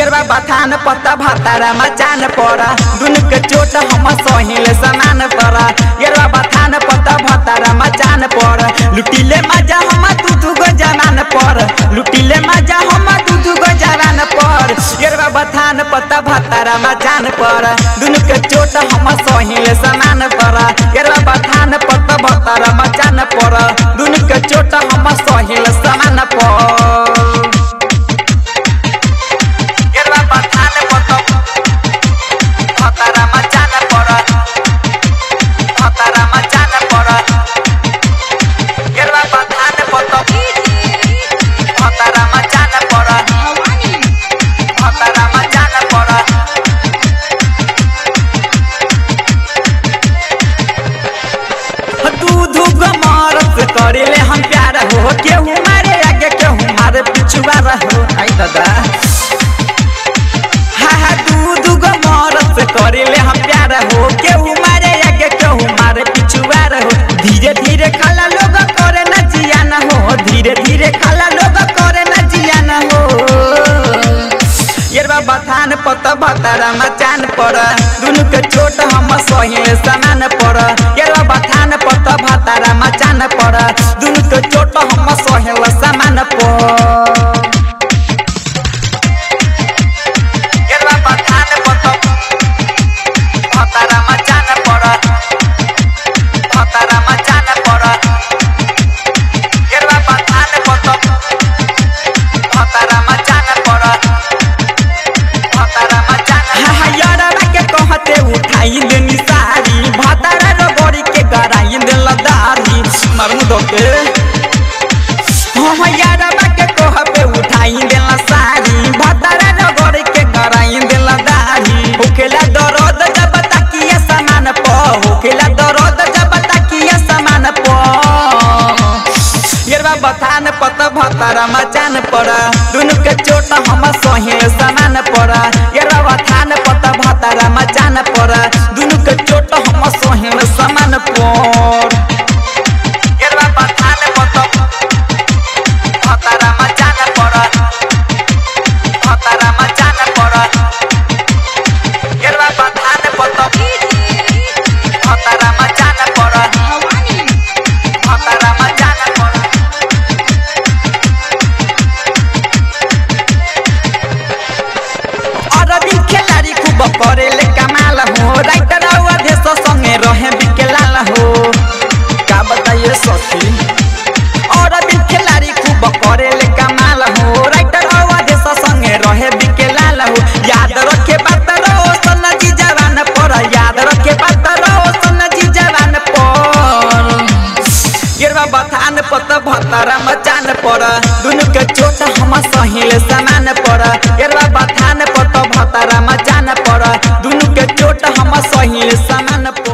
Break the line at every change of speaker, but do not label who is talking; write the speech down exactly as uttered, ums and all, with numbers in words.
येरवा बथान पत्ता भातारा मचान पड़ा दुनु के चोट हम सहिल समान पड़ा येरवा बथान पत्ता भातारा मचान पड़ा लुटिले मजा हम तू तू गो जवान पर लुटिले मजा हम तू तू गो जवान पर येरवा बथान पत्ता भातारा मचान पड़ा दुनु के चोट हम सहिल समान पड़ा येरवा बथान पत्ता भातारा मचान पड़ा दुनु के चोट हम सहिल समान पर करेले हम प्यार हो केहू मारे आगे केहू मारे पिछुआ रहो आई दादा हा हा दू दू गो मरद से करेले हम प्यार हो केहू मारे आगे केहू मारे पिछुआ रहो धीरे धीरे खाला लोग करे न जिया न हो धीरे धीरे खाला लोग करे न जिया न हो येरवा बथान पत्ता भातारा मचान पड़ा दुनु के चोट हम सहिल समान पड़ा येरवा बथान पत्ता भातारा मचान पड़ा दुनु के चोट हम सहिल समान पड़ा येरवा बथान पत्ता भातारा मचान पड़ा भातारा मचान पड़ा येरवा बथान पत्ता भातारा मचान पड़ा कहते उठाई देनी सारी भातारा रगड़ी के गराई दिल दारी मरमु दोके हम यारबा के कहते उठाई दिल सारी भातारा रगड़ी के गराई दिल दारी होखेला दर्द जब तकिया समान प होखेला दर्द जब तकिया समान प येरवा बथान पत्ता भातारा मचान पड़ा दुनु के चोट हम सहिल समान पड़ा येरवा बथान पत्ता भातारा मचान पड़ा दुनु के चोट हम सहिल समान पड़ येरवा बथान पत्ता भातारा मचान पड़ा भातारा मचान पड़ा येरवा बथान पत्ता भातारा मचान पड़ा भातारा मचान पड़ा करेले कमाल हो राइटर अवधेश संगे रहे बिकेलाल हो का बताइए सखी और भी खिलाड़ी खूब करेले कमाल हो राइटर अवधेश संगे रहे बिकेलाल हो याद रखे बात रो सन जी जवान पर याद रखे बात रो सन जी जवान पर येरवा बथान पत्ता भातारा मचान पड़ा दुनु के चोट हम सहिल समान पड़ा येरवा बथान पत्ता भातारा मचान पड़ा दुनु के चोट हम सहिल समान पड़ा।